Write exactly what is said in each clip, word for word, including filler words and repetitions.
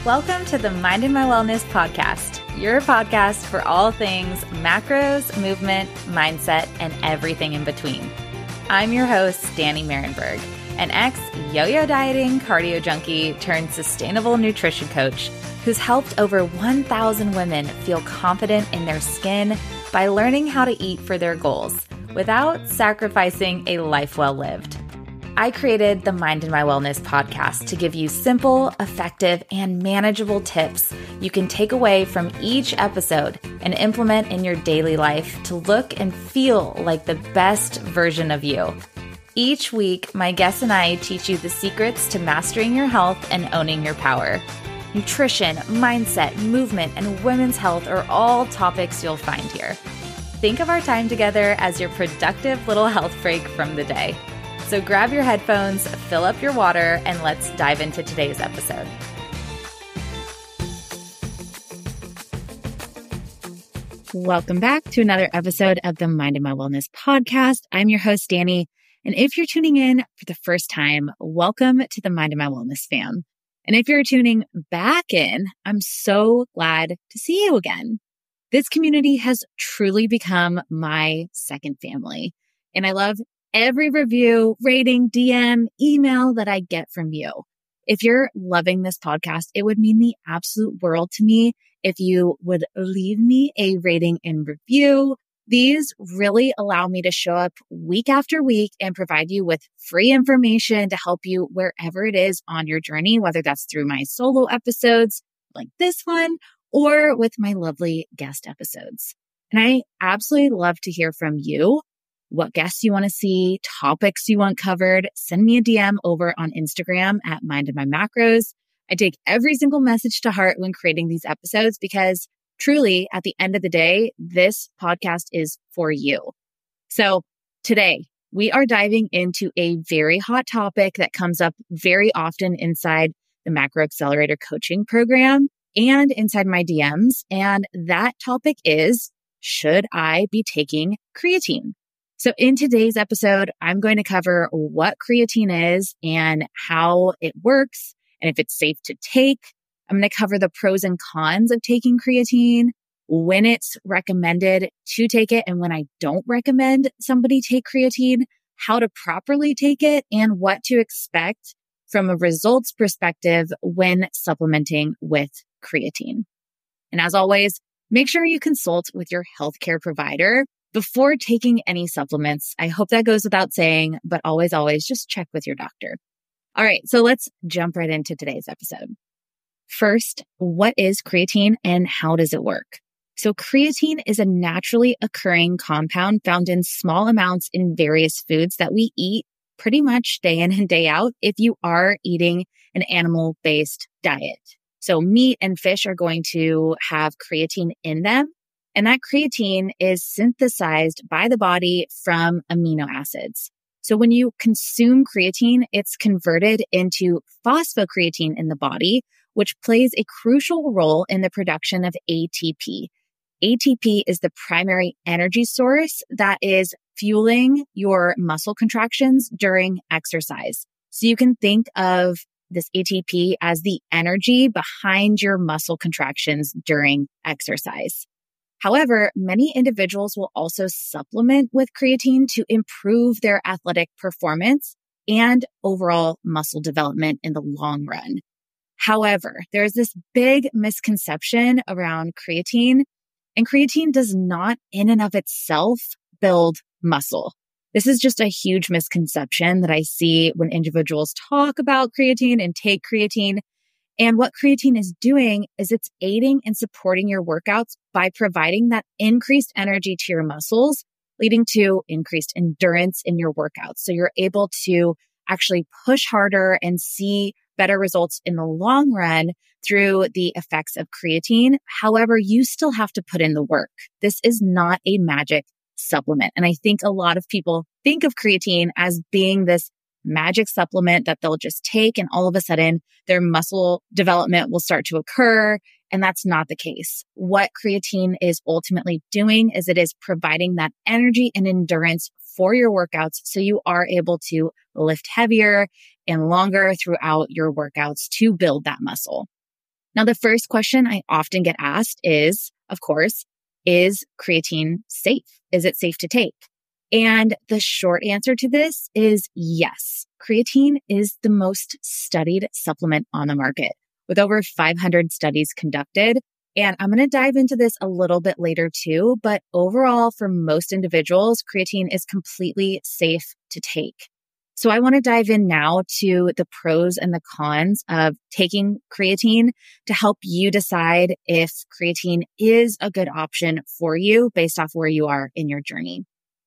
Welcome to the Mind and My Wellness podcast, your podcast for all things macros, movement, mindset, and everything in between. I'm your host, Danny Marenberg, an ex-yo-yo dieting cardio junkie turned sustainable nutrition coach who's helped over one thousand women feel confident in their skin by learning how to eat for their goals without sacrificing a life well lived. I created the Mind and My Wellness podcast to give you simple, effective, and manageable tips you can take away from each episode and implement in your daily life to look and feel like the best version of you. Each week, my guests and I teach you the secrets to mastering your health and owning your power. Nutrition, mindset, movement, and women's health are all topics you'll find here. Think of our time together as your productive little health break from the day. So grab your headphones, fill up your water, and let's dive into today's episode. Welcome back to another episode of the Mind and My Wellness podcast. I'm your host, Danny. And if you're tuning in for the first time, welcome to the Mind and My Wellness fam. And if you're tuning back in, I'm so glad to see you again. This community has truly become my second family. And I love every review, rating, D M, email that I get from you. If you're loving this podcast, it would mean the absolute world to me if you would leave me a rating and review. These really allow me to show up week after week and provide you with free information to help you wherever it is on your journey, whether that's through my solo episodes like this one or with my lovely guest episodes. And I absolutely love to hear from you. What guests you want to see, topics you want covered, send me a D M over on Instagram at Mind and My Macros. I take every single message to heart when creating these episodes because truly, at the end of the day, this podcast is for you. So today, we are diving into a very hot topic that comes up very often inside the Macro Accelerator coaching program and inside my D Ms. And that topic is, should I be taking creatine? So in today's episode, I'm going to cover what creatine is and how it works and if it's safe to take. I'm going to cover the pros and cons of taking creatine, when it's recommended to take it and when I don't recommend somebody take creatine, how to properly take it, and what to expect from a results perspective when supplementing with creatine. And as always, make sure you consult with your healthcare provider before taking any supplements. I hope that goes without saying, but always, always just check with your doctor. All right, so let's jump right into today's episode. First, what is creatine and how does it work? So creatine is a naturally occurring compound found in small amounts in various foods that we eat pretty much day in and day out if you are eating an animal-based diet. So meat and fish are going to have creatine in them. And that creatine is synthesized by the body from amino acids. So when you consume creatine, it's converted into phosphocreatine in the body, which plays a crucial role in the production of A T P. A T P is the primary energy source that is fueling your muscle contractions during exercise. So you can think of this A T P as the energy behind your muscle contractions during exercise. However, many individuals will also supplement with creatine to improve their athletic performance and overall muscle development in the long run. However, there's this big misconception around creatine, and creatine does not in and of itself build muscle. This is just a huge misconception that I see when individuals talk about creatine and take creatine. And what creatine is doing is it's aiding and supporting your workouts by providing that increased energy to your muscles, leading to increased endurance in your workouts. So you're able to actually push harder and see better results in the long run through the effects of creatine. However, you still have to put in the work. This is not a magic supplement. And I think a lot of people think of creatine as being this magic supplement that they'll just take and all of a sudden their muscle development will start to occur. And that's not the case. What creatine is ultimately doing is it is providing that energy and endurance for your workouts so you are able to lift heavier and longer throughout your workouts to build that muscle. Now, the first question I often get asked is, of course, is creatine safe? Is it safe to take? And the short answer to this is yes. Creatine is the most studied supplement on the market with over five hundred studies conducted. And I'm going to dive into this a little bit later too, but overall, for most individuals, creatine is completely safe to take. So I want to dive in now to the pros and the cons of taking creatine to help you decide if creatine is a good option for you based off where you are in your journey.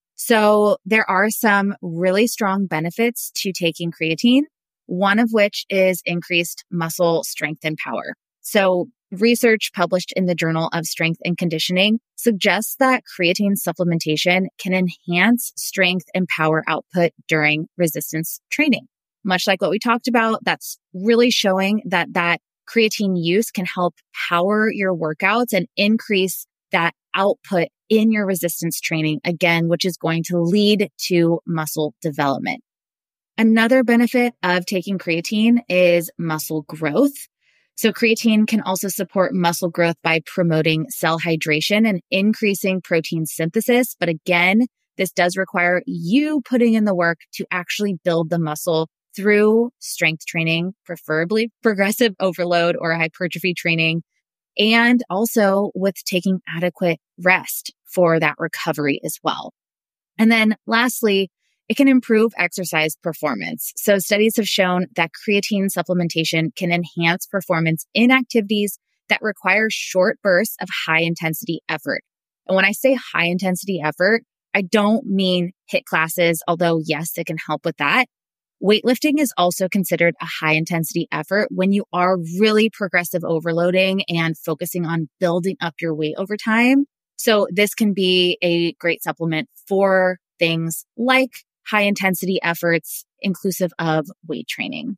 So there are some really strong benefits to taking creatine, one of which is increased muscle strength and power. So research published in the Journal of Strength and Conditioning suggests that creatine supplementation can enhance strength and power output during resistance training. Much like what we talked about, that's really showing that that creatine use can help power your workouts and increase that output in your resistance training, again, which is going to lead to muscle development. Another benefit of taking creatine is muscle growth. So creatine can also support muscle growth by promoting cell hydration and increasing protein synthesis. But again, this does require you putting in the work to actually build the muscle through strength training, preferably progressive overload or hypertrophy training, and also with taking adequate rest for that recovery as well. And then lastly, it can improve exercise performance. So studies have shown that creatine supplementation can enhance performance in activities that require short bursts of high intensity effort. And when I say high intensity effort, I don't mean HIIT classes, although yes, it can help with that. Weightlifting is also considered a high intensity effort when you are really progressive overloading and focusing on building up your weight over time. So this can be a great supplement for things like high intensity efforts, inclusive of weight training.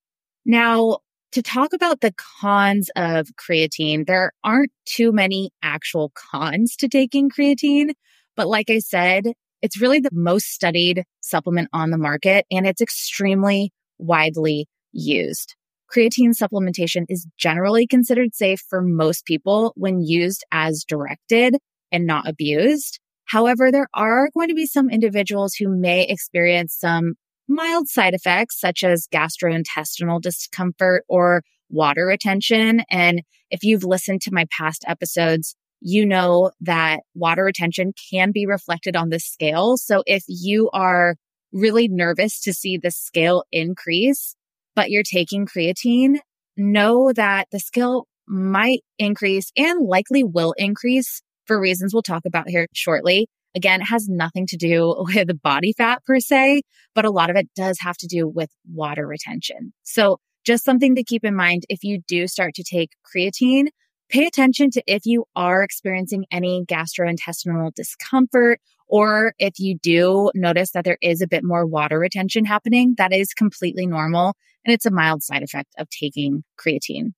Now, to talk about the cons of creatine, there aren't too many actual cons to taking creatine, but like I said, it's really the most studied supplement on the market, and it's extremely widely used. Creatine supplementation is generally considered safe for most people when used as directed and not abused. However, there are going to be some individuals who may experience some mild side effects, such as gastrointestinal discomfort or water retention. And if you've listened to my past episodes, you know that water retention can be reflected on the scale. So if you are really nervous to see the scale increase, but you're taking creatine, know that the scale might increase and likely will increase for reasons we'll talk about here shortly. Again, it has nothing to do with body fat per se, but a lot of it does have to do with water retention. So just something to keep in mind if you do start to take creatine, pay attention to if you are experiencing any gastrointestinal discomfort, or if you do notice that there is a bit more water retention happening. That is completely normal, and it's a mild side effect of taking creatine.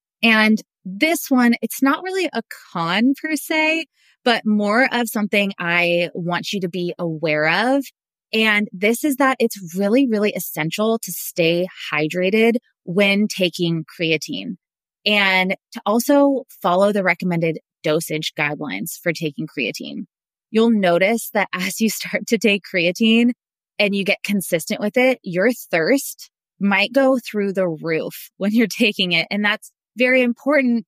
And this one, it's not really a con per se, but more of something I want you to be aware of. And this is that it's really, really essential to stay hydrated when taking creatine, and to also follow the recommended dosage guidelines for taking creatine. You'll notice that as you start to take creatine and you get consistent with it, your thirst might go through the roof when you're taking it. And that's very important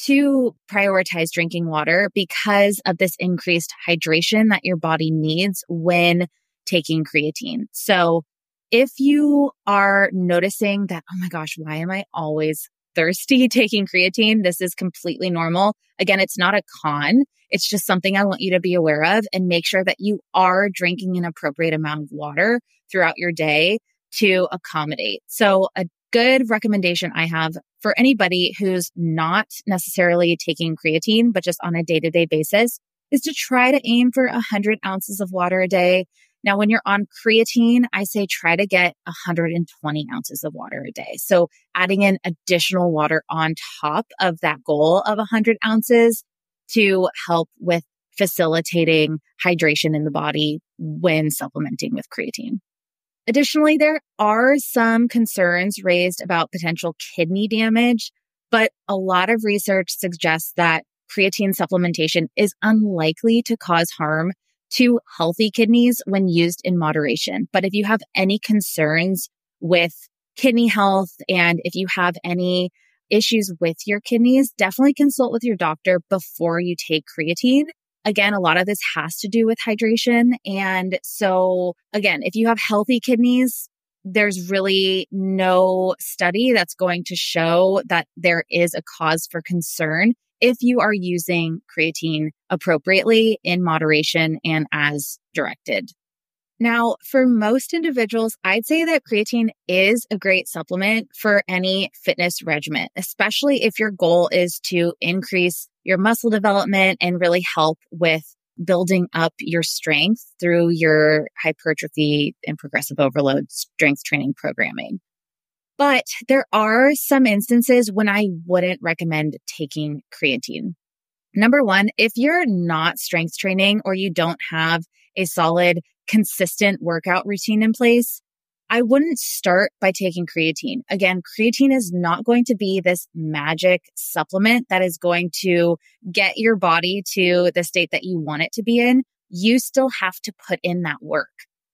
to prioritize drinking water because of this increased hydration that your body needs when taking creatine. So if you are noticing that, oh my gosh, why am I always thirsty taking creatine? This is completely normal. Again, it's not a con. It's just something I want you to be aware of, and make sure that you are drinking an appropriate amount of water throughout your day to accommodate. So a good recommendation I have for anybody who's not necessarily taking creatine, but just on a day-to-day basis, is to try to aim for one hundred ounces of water a day. Now, when you're on creatine, I say try to get one hundred twenty ounces of water a day. So adding in additional water on top of that goal of one hundred ounces to help with facilitating hydration in the body when supplementing with creatine. Additionally, there are some concerns raised about potential kidney damage But a lot of research suggests that creatine supplementation is unlikely to cause harm to healthy kidneys when used in moderation. But if you have any concerns with kidney health and if you have any issues with your kidneys, definitely consult with your doctor before you take creatine. Again, a lot of this has to do with hydration. And so again, if you have healthy kidneys, there's really no study that's going to show that there is a cause for concern if you are using creatine appropriately in moderation and as directed. Now, for most individuals, I'd say that creatine is a great supplement for any fitness regimen, especially if your goal is to increase your muscle development and really help with building up your strength through your hypertrophy and progressive overload strength training programming. But there are some instances when I wouldn't recommend taking creatine. Number one, if you're not strength training or you don't have a solid, consistent workout routine in place, I wouldn't start by taking creatine. Again, creatine is not going to be this magic supplement that is going to get your body to the state that you want it to be in. You still have to put in that work.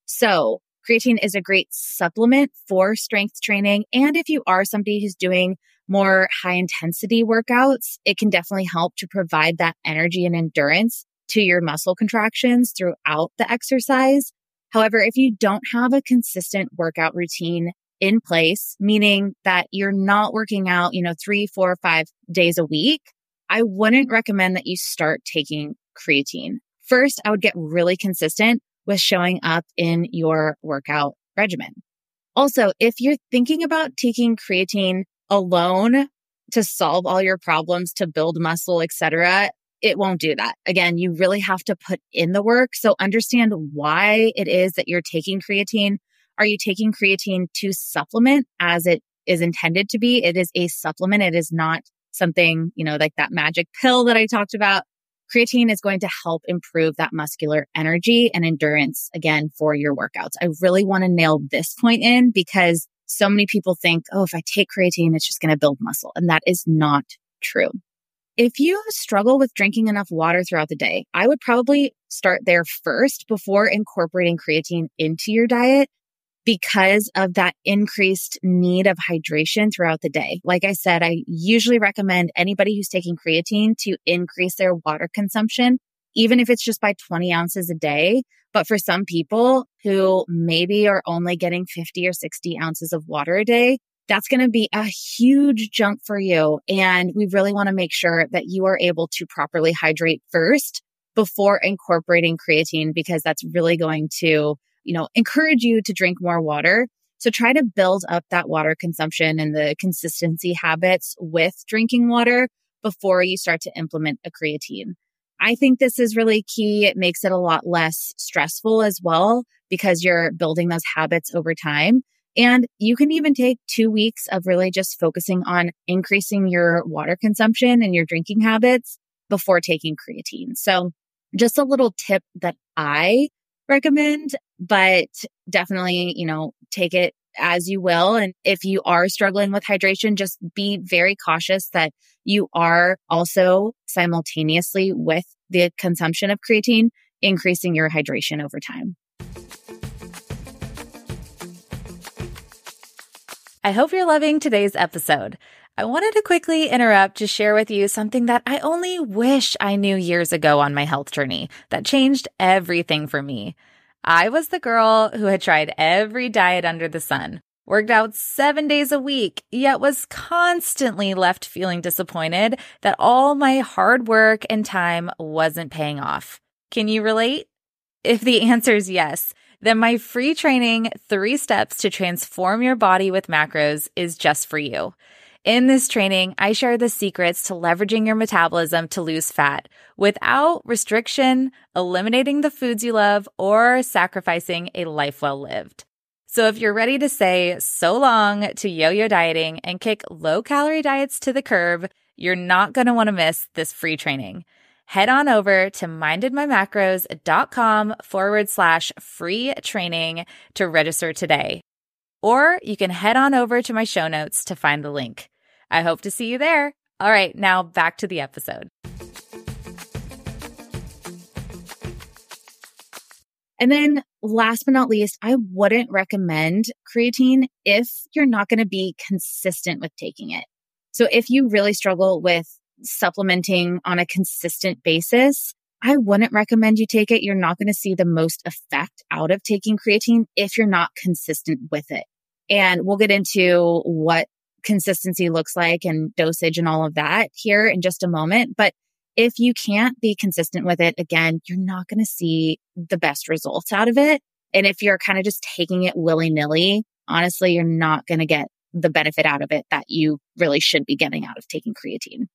So creatine is a great supplement for strength training. And if you are somebody who's doing more high intensity workouts, it can definitely help to provide that energy and endurance to your muscle contractions throughout the exercise. However, if you don't have a consistent workout routine in place, meaning that you're not working out, you know, three, four, five days a week, I wouldn't recommend that you start taking creatine. First, I would get really consistent with showing up in your workout regimen. Also, if you're thinking about taking creatine alone to solve all your problems, to build muscle, et cetera, it won't do that. Again, you really have to put in the work. So understand why it is that you're taking creatine. Are you taking creatine to supplement as it is intended to be? It is a supplement. It is not something, you know, like that magic pill that I talked about. Creatine is going to help improve that muscular energy and endurance, again, for your workouts. I really want to nail this point in because so many people think, oh, if I take creatine, it's just going to build muscle. And that is not true. If you struggle with drinking enough water throughout the day, I would probably start there first before incorporating creatine into your diet because of that increased need of hydration throughout the day. Like I said, I usually recommend anybody who's taking creatine to increase their water consumption, even if it's just by twenty ounces a day. But for some people who maybe are only getting fifty or sixty ounces of water a day, that's going to be a huge jump for you. And we really want to make sure that you are able to properly hydrate first before incorporating creatine, because that's really going to, you know, encourage you to drink more water. So try to build up that water consumption and the consistency habits with drinking water before you start to implement a creatine. I think this is really key. It makes it a lot less stressful as well because you're building those habits over time. And you can even take two weeks of really just focusing on increasing your water consumption and your drinking habits before taking creatine. So just a little tip that I recommend, but definitely, you know, take it as you will. And if you are struggling with hydration, just be very cautious that you are also simultaneously with the consumption of creatine, increasing your hydration over time. I hope you're loving today's episode. I wanted to quickly interrupt to share with you something that I only wish I knew years ago on my health journey that changed everything for me. I was the girl who had tried every diet under the sun, worked out seven days a week, yet was constantly left feeling disappointed that all my hard work and time wasn't paying off. Can you relate? If the answer is yes, then my free training, Three Steps to Transform Your Body with Macros, is just for you. In this training, I share the secrets to leveraging your metabolism to lose fat without restriction, eliminating the foods you love, or sacrificing a life well lived. So if you're ready to say so long to yo-yo dieting and kick low-calorie diets to the curb, you're not going to want to miss this free training. Head on over to mindedmymacros.com forward slash free training to register today. Or you can head on over to my show notes to find the link. I hope to see you there. All right, now back to the episode. And then last but not least, I wouldn't recommend creatine if you're not going to be consistent with taking it. So if you really struggle with supplementing on a consistent basis, I wouldn't recommend you take it. You're not going to see the most effect out of taking creatine if you're not consistent with it. And we'll get into what consistency looks like and dosage and all of that here in just a moment. But if you can't be consistent with it, again, you're not going to see the best results out of it. And if you're kind of just taking it willy-nilly, honestly, you're not going to get the benefit out of it that you really should be getting out of taking creatine.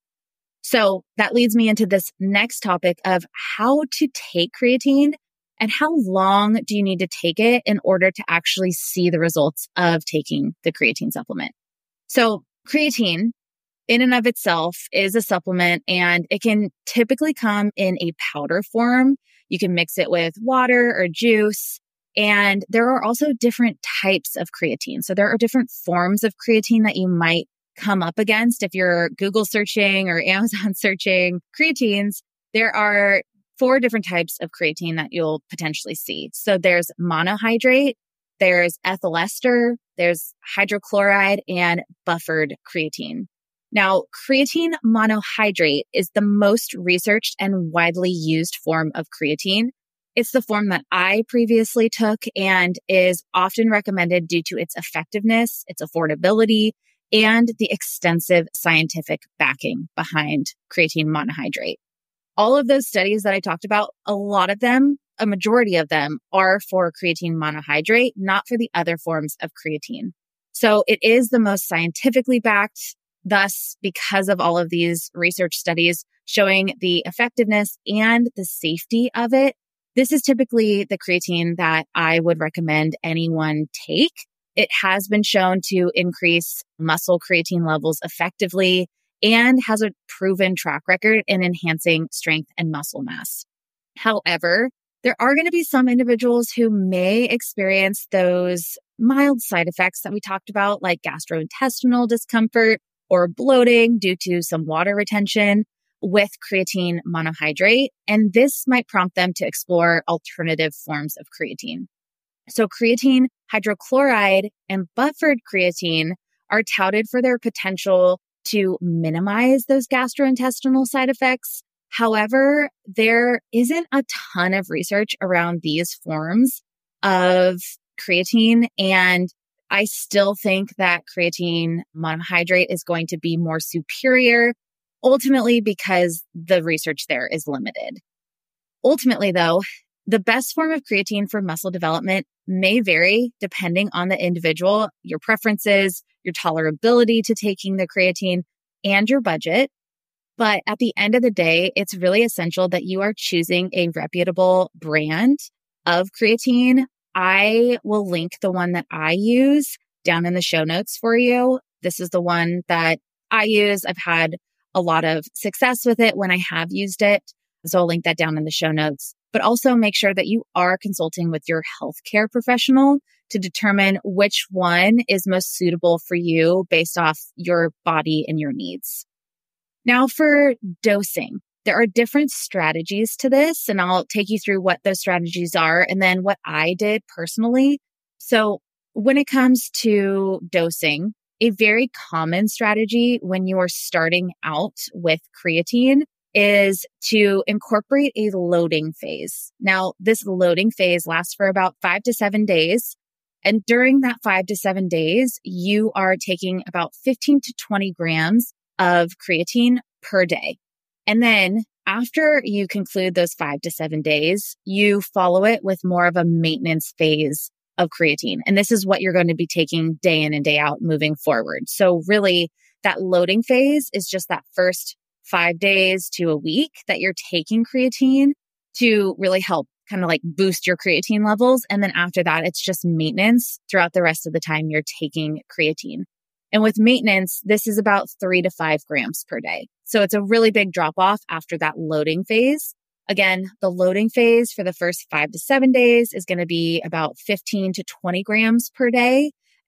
So that leads me into this next topic of how to take creatine and how long do you need to take it in order to actually see the results of taking the creatine supplement. So creatine in and of itself is a supplement, and it can typically come in a powder form. You can mix it with water or juice. And there are also different types of creatine. So there are different forms of creatine that you might come up against if you're Google searching or Amazon searching creatines. There are four different types of creatine that you'll potentially see. So there's monohydrate, there's ethyl ester, there's hydrochloride, and buffered creatine. Now, creatine monohydrate is the most researched and widely used form of creatine. It's the form that I previously took and is often recommended due to its effectiveness, its affordability, and the extensive scientific backing behind creatine monohydrate. All of those studies that I talked about, a lot of them, a majority of them are for creatine monohydrate, not for the other forms of creatine. So it is the most scientifically backed. Thus, because of all of these research studies showing the effectiveness and the safety of it, this is typically the creatine that I would recommend anyone take. It has been shown to increase muscle creatine levels effectively and has a proven track record in enhancing strength and muscle mass. However, there are going to be some individuals who may experience those mild side effects that we talked about, like gastrointestinal discomfort or bloating due to some water retention with creatine monohydrate. And this might prompt them to explore alternative forms of creatine. So creatine hydrochloride and buffered creatine are touted for their potential to minimize those gastrointestinal side effects. However, there isn't a ton of research around these forms of creatine, and I still think that creatine monohydrate is going to be more superior, ultimately because the research there is limited. Ultimately, though, the best form of creatine for muscle development may vary depending on the individual, your preferences, your tolerability to taking the creatine, and your budget. But at the end of the day, it's really essential that you are choosing a reputable brand of creatine. I will link the one that I use down in the show notes for you. This is the one that I use. I've had a lot of success with it when I have used it. So I'll link that down in the show notes. But also make sure that you are consulting with your healthcare professional to determine which one is most suitable for you based off your body and your needs. Now for dosing, there are different strategies to this, and I'll take you through what those strategies are and then what I did personally. So when it comes to dosing, a very common strategy when you are starting out with creatine is to incorporate a loading phase. Now, this loading phase lasts for about five to seven days. And during that five to seven days, you are taking about fifteen to twenty grams of creatine per day. And then after you conclude those five to seven days, you follow it with more of a maintenance phase of creatine. And this is what you're going to be taking day in and day out moving forward. So really, that loading phase is just that first five days to a week that you're taking creatine to really help kind of like boost your creatine levels. And then after that, it's just maintenance throughout the rest of the time you're taking creatine. And with maintenance, this is about three to five grams per day. So it's a really big drop off after that loading phase. Again, the loading phase for the first five to seven days is going to be about fifteen to twenty grams per day.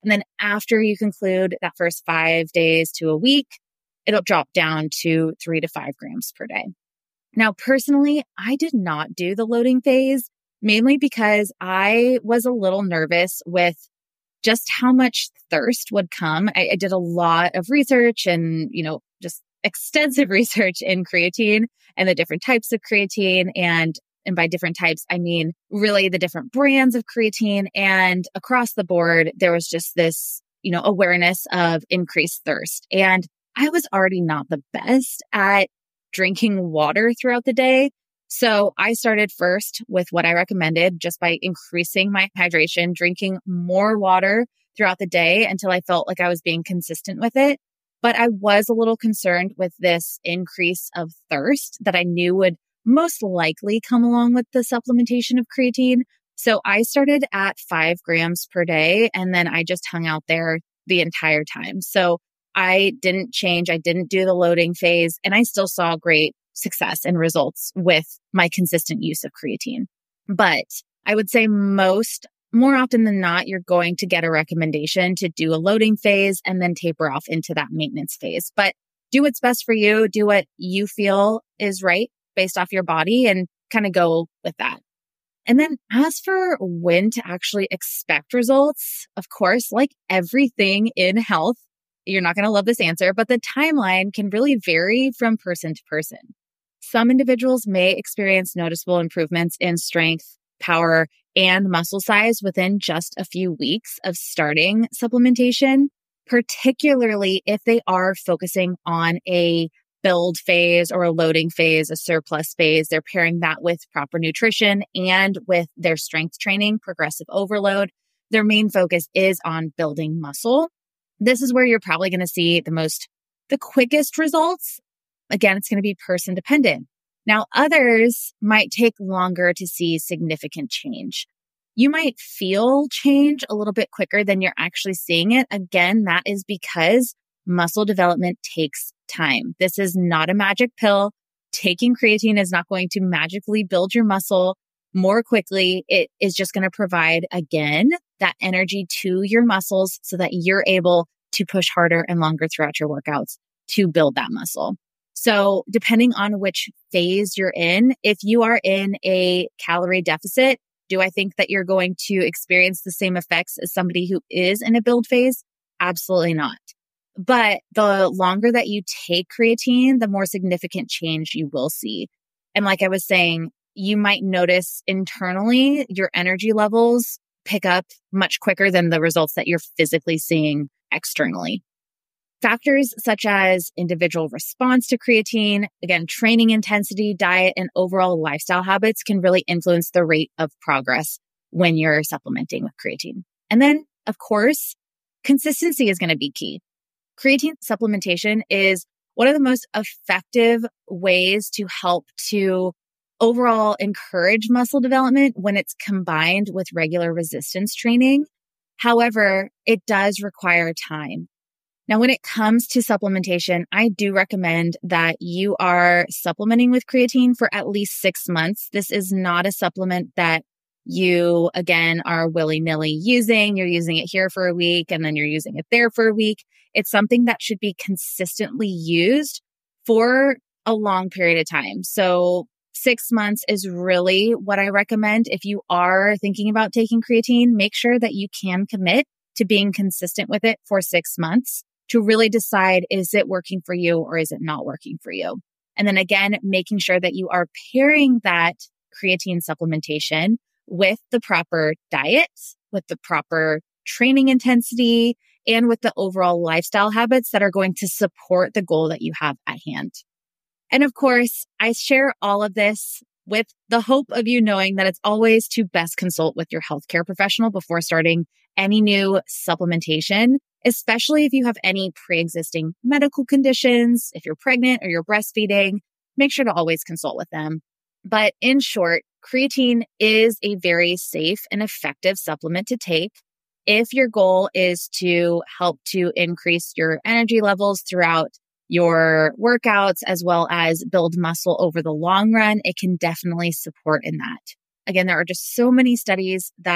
And then after you conclude that first five days to a week, it'll drop down to three to five grams per day. Now, personally, I did not do the loading phase, mainly because I was a little nervous with just how much thirst would come. I, I did a lot of research and, you know, just extensive research in creatine and the different types of creatine. And, and by different types, I mean really the different brands of creatine. And across the board, there was just this, you know, awareness of increased thirst. And I was already not the best at drinking water throughout the day. So I started first with what I recommended just by increasing my hydration, drinking more water throughout the day until I felt like I was being consistent with it. But I was a little concerned with this increase of thirst that I knew would most likely come along with the supplementation of creatine. So I started at five grams per day, and then I just hung out there the entire time. So I didn't change. I didn't do the loading phase, and I still saw great success and results with my consistent use of creatine. But I would say most, more often than not, you're going to get a recommendation to do a loading phase and then taper off into that maintenance phase. But do what's best for you. Do what you feel is right based off your body and kind of go with that. And then as for when to actually expect results, of course, like everything in health, you're not going to love this answer, but the timeline can really vary from person to person. Some individuals may experience noticeable improvements in strength, power, and muscle size within just a few weeks of starting supplementation, particularly if they are focusing on a build phase or a loading phase, a surplus phase. They're pairing that with proper nutrition and with their strength training, progressive overload. Their main focus is on building muscle. This is where you're probably going to see the most, the quickest results. Again, it's going to be person dependent. Now, others might take longer to see significant change. You might feel change a little bit quicker than you're actually seeing it. Again, that is because muscle development takes time. This is not a magic pill. Taking creatine is not going to magically build your muscle more quickly. It is just going to provide, again, that energy to your muscles so that you're able to push harder and longer throughout your workouts to build that muscle. So depending on which phase you're in, if you are in a calorie deficit, do I think that you're going to experience the same effects as somebody who is in a build phase? Absolutely not. But the longer that you take creatine, the more significant change you will see. And like I was saying, you might notice internally your energy levels pick up much quicker than the results that you're physically seeing externally. Factors such as individual response to creatine, again, training intensity, diet, and overall lifestyle habits can really influence the rate of progress when you're supplementing with creatine. And then, of course, consistency is going to be key. Creatine supplementation is one of the most effective ways to help to overall encourage muscle development when it's combined with regular resistance training. However, it does require time. Now, when it comes to supplementation, I do recommend that you are supplementing with creatine for at least six months. This is not a supplement that you, again, are willy-nilly using. You're using it here for a week and then you're using it there for a week. It's something that should be consistently used for a long period of time. So six months is really what I recommend. If you are thinking about taking creatine, make sure that you can commit to being consistent with it for six months to really decide, is it working for you or is it not working for you? And then again, making sure that you are pairing that creatine supplementation with the proper diet, with the proper training intensity, and with the overall lifestyle habits that are going to support the goal that you have at hand. And of course, I share all of this with the hope of you knowing that it's always to best consult with your healthcare professional before starting any new supplementation, especially if you have any pre-existing medical conditions, if you're pregnant or you're breastfeeding, make sure to always consult with them. But in short, creatine is a very safe and effective supplement to take. If your goal is to help to increase your energy levels throughout your workouts, as well as build muscle over the long run, it can definitely support in that. Again, there are just so many studies that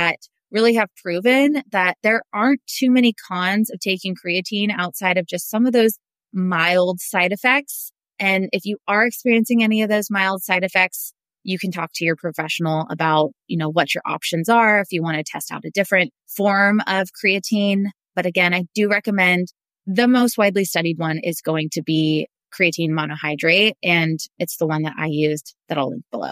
really have proven that there aren't too many cons of taking creatine outside of just some of those mild side effects. And if you are experiencing any of those mild side effects, you can talk to your professional about, you know, what your options are if you want to test out a different form of creatine. But again, I do recommend the most widely studied one is going to be creatine monohydrate, and it's the one that I used that I'll link below.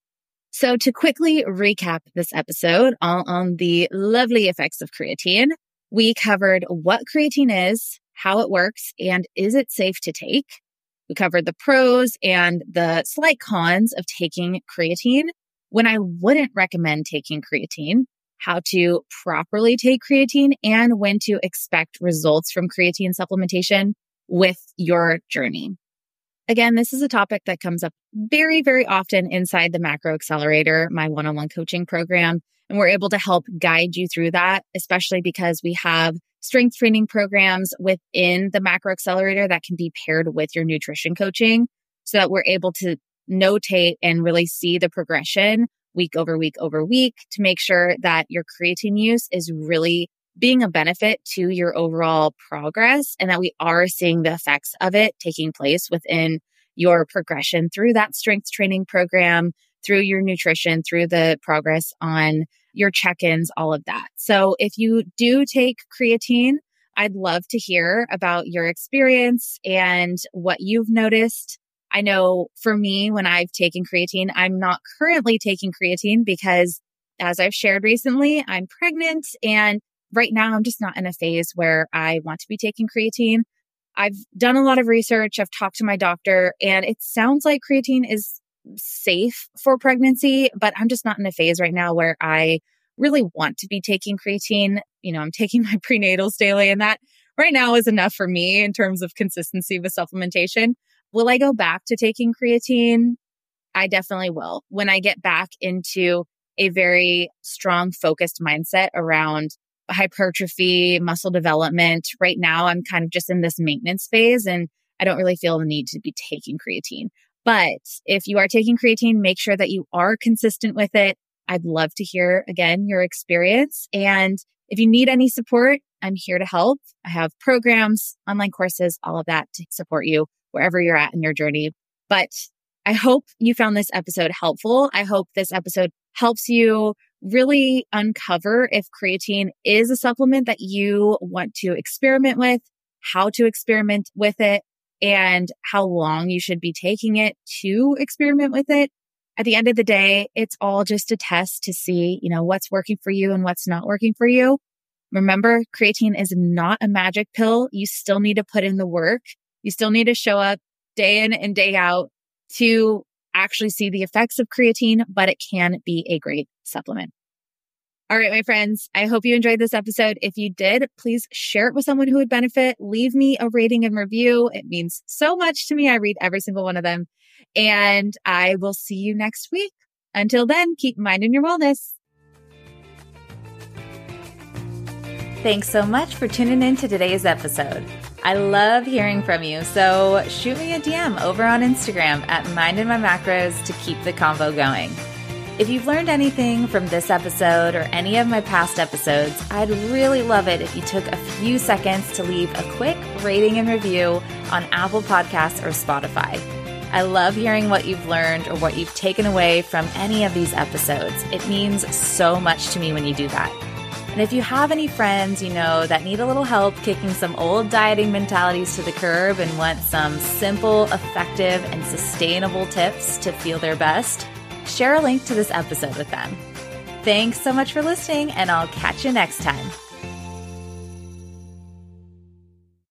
So to quickly recap this episode all on the lovely effects of creatine, we covered what creatine is, how it works, and is it safe to take? We covered the pros and the slight cons of taking creatine, when I wouldn't recommend taking creatine, how to properly take creatine, and when to expect results from creatine supplementation with your journey. Again, this is a topic that comes up very, very often inside the Macro Accelerator, my one-on-one coaching program. And we're able to help guide you through that, especially because we have strength training programs within the Macro Accelerator that can be paired with your nutrition coaching so that we're able to notate and really see the progression week over week over week to make sure that your creatine use is really being a benefit to your overall progress and that we are seeing the effects of it taking place within your progression through that strength training program, through your nutrition, through the progress on your check-ins, all of that. So if you do take creatine, I'd love to hear about your experience and what you've noticed. I know for me, when I've taken creatine, I'm not currently taking creatine because, as I've shared recently, I'm pregnant and right now I'm just not in a phase where I want to be taking creatine. I've done a lot of research. I've talked to my doctor and it sounds like creatine is safe for pregnancy, but I'm just not in a phase right now where I really want to be taking creatine. You know, I'm taking my prenatals daily and that right now is enough for me in terms of consistency with supplementation. Will I go back to taking creatine? I definitely will. When I get back into a very strong, focused mindset around hypertrophy, muscle development. Right now, I'm kind of just in this maintenance phase and I don't really feel the need to be taking creatine. But if you are taking creatine, make sure that you are consistent with it. I'd love to hear, again, your experience. And if you need any support, I'm here to help. I have programs, online courses, all of that to support you wherever you're at in your journey. But I hope you found this episode helpful. I hope this episode helps you really uncover if creatine is a supplement that you want to experiment with, how to experiment with it, and how long you should be taking it to experiment with it. At the end of the day, it's all just a test to see, you know, what's working for you and what's not working for you. Remember, creatine is not a magic pill. You still need to put in the work. You still need to show up day in and day out to actually see the effects of creatine, but it can be a great supplement. All right, my friends, I hope you enjoyed this episode. If you did, please share it with someone who would benefit. Leave me a rating and review. It means so much to me. I read every single one of them. And I will see you next week. Until then, keep minding your wellness. Thanks so much for tuning in to today's episode. I love hearing from you, so shoot me a D M over on Instagram at Mindin' My Macros to keep the convo going. If you've learned anything from this episode or any of my past episodes, I'd really love it if you took a few seconds to leave a quick rating and review on Apple Podcasts or Spotify. I love hearing what you've learned or what you've taken away from any of these episodes. It means so much to me when you do that. And if you have any friends you know that need a little help kicking some old dieting mentalities to the curb and want some simple, effective, and sustainable tips to feel their best, share a link to this episode with them. Thanks so much for listening, and I'll catch you next time.